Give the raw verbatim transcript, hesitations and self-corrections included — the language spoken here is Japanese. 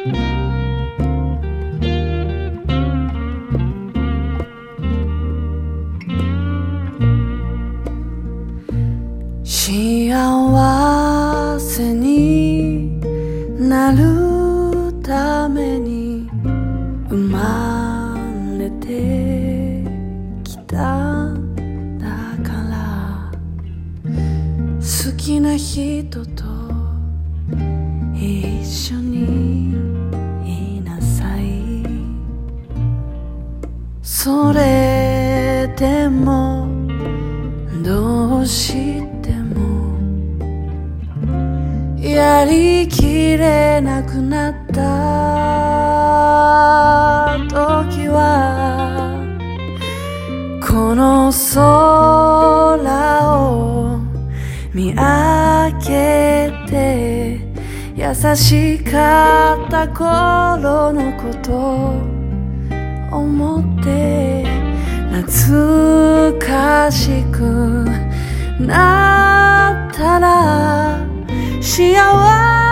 幸せになるために生まれてきたんだから好きな人と一緒にいなさい。それでもどうしてもやりきれなくなった時はこの空を見上げて優しかった頃のこと思って懐かしくなったら幸せ